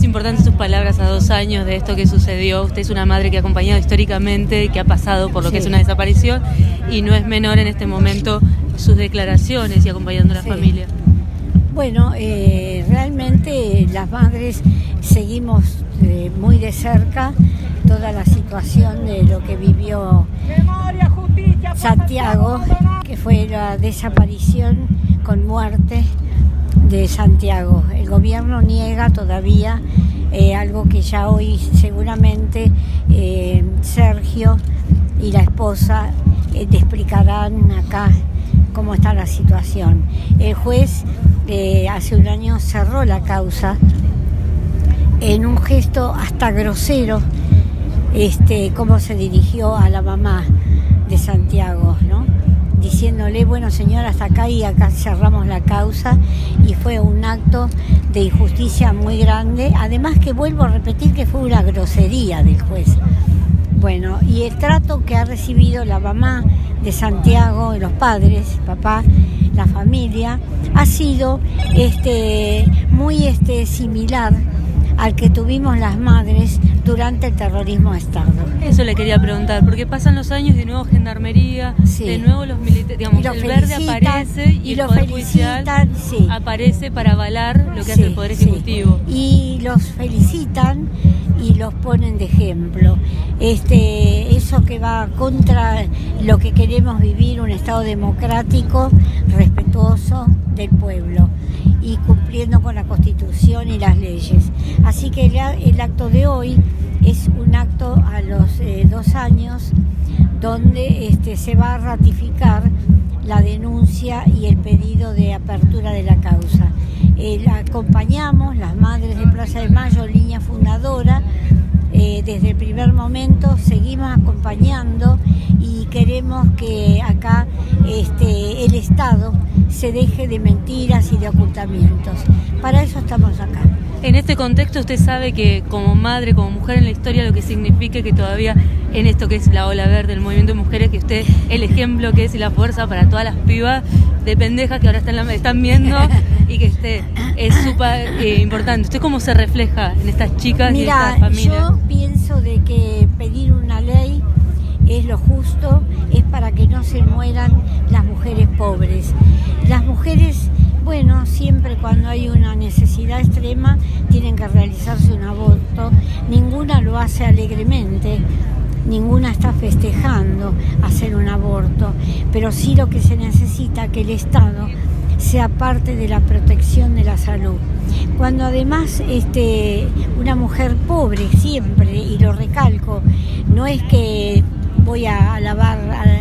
importantes sus palabras a 2 años de esto que sucedió. Usted es una madre que ha acompañado históricamente y que ha pasado por lo que es una desaparición, y no es menor en este momento sus declaraciones y acompañando a la familia. Bueno, realmente las madres seguimos muy de cerca toda la situación de lo que vivió Santiago, que fue la desaparición con muerte de Santiago. El gobierno niega todavía algo que ya hoy seguramente Sergio y la esposa te explicarán acá cómo está la situación. El juez hace un año cerró la causa en un gesto hasta grosero, cómo se dirigió a la mamá de Santiago, ¿no? Diciéndole, bueno señora, hasta acá, y acá cerramos la causa, y fue un acto de injusticia muy grande, además que vuelvo a repetir que fue una grosería del juez. Bueno, y el trato que ha recibido la mamá de Santiago, los padres, papá, la familia, ha sido muy similar al que tuvimos las madres durante el terrorismo de Estado. Eso le quería preguntar, porque pasan los años, de nuevo Gendarmería, de nuevo los militares, digamos, el verde aparece y el Poder Judicial aparece para avalar lo que hace el Poder Ejecutivo. Y los felicitan y los ponen de ejemplo. Eso que va contra lo que queremos vivir, un Estado democrático, respetuoso del pueblo y cumpliendo con la Constitución y las leyes. Así que el acto de hoy es un acto a los 2 años donde se va a ratificar la denuncia y el pedido de apertura de la causa. Acompañamos las madres de Plaza de Mayo, línea fundadora, desde el primer momento seguimos acompañando y queremos que acá el Estado se deje de mentiras y de ocultamientos. Para eso estamos acá. En este contexto, usted sabe que como madre, como mujer en la historia, lo que significa que todavía en esto que es la ola verde, el movimiento de mujeres, que usted, el ejemplo que es y la fuerza para todas las pibas de pendejas que ahora están viendo y que es súper importante. ¿Usted cómo se refleja en estas chicas y en estas familias? Yo pienso de que pedir una ley es lo justo, es para que no se mueran las mujeres pobres. Las mujeres, bueno, siempre cuando hay una necesidad extrema tienen que realizarse un aborto. Ninguna lo hace alegremente, ninguna está festejando hacer un aborto, pero sí lo que se necesita que el Estado sea parte de la protección de la salud. Cuando además una mujer pobre siempre, y lo recalco, no es que voy a alabar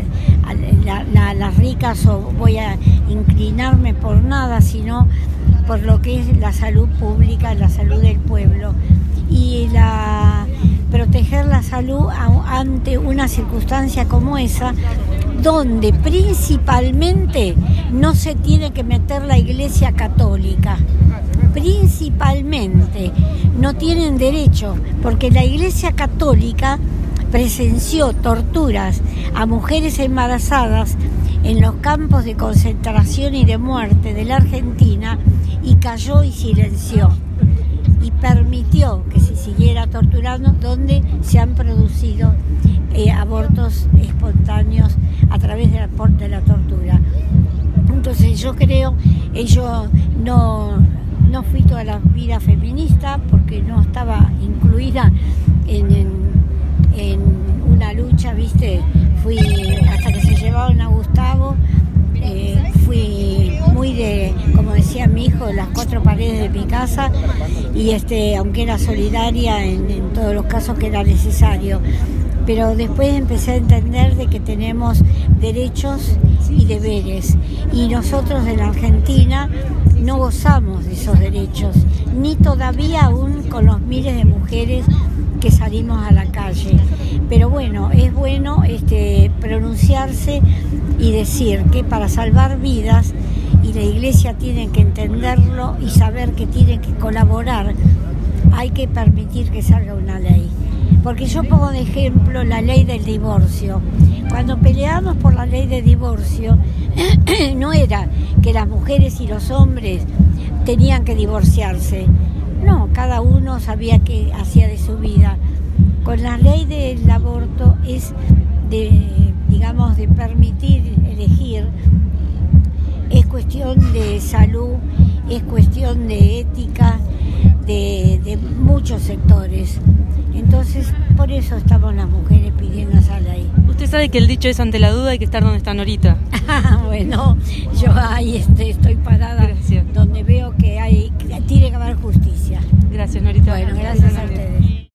a las ricas o voy a inclinarme por nada, sino por lo que es la salud pública, la salud del pueblo, y proteger la salud ante una circunstancia como esa, donde principalmente no se tiene que meter la Iglesia Católica. Principalmente no tienen derecho, porque la Iglesia Católica presenció torturas a mujeres embarazadas en los campos de concentración y de muerte de la Argentina, y cayó y silenció y permitió que se siguiera torturando, donde se han producido abortos espontáneos a través de la tortura. Entonces yo creo, yo no fui toda la vida feminista porque no estaba incluida en una lucha, ¿viste? Fui hasta que se llevaron a Gustavo, fui muy de, como decía mi hijo, de las 4 paredes de mi casa, y aunque era solidaria en todos los casos que era necesario. Pero después empecé a entender de que tenemos derechos y deberes, y nosotros en la Argentina no gozamos de esos derechos, ni todavía aún con los miles de mujeres que salimos a la calle. Pero bueno, es bueno pronunciarse y decir que para salvar vidas, y la Iglesia tiene que entenderlo y saber que tiene que colaborar, hay que permitir que salga una ley. Porque yo pongo de ejemplo la ley del divorcio. Cuando peleamos por la ley de divorcio, no era que las mujeres y los hombres tenían que divorciarse. No, cada uno sabía qué hacía de su vida. Con la ley del aborto es digamos, de permitir elegir, es cuestión de salud, es cuestión de ética, de muchos sectores. Entonces, por eso estamos las mujeres pidiendo esa ley. Usted sabe que el dicho es: ante la duda hay que estar donde está Norita. Bueno, yo ahí estoy parada. Gracias. Donde veo que tiene que haber justicia. Gracias, Norita. Bueno, gracias a ustedes.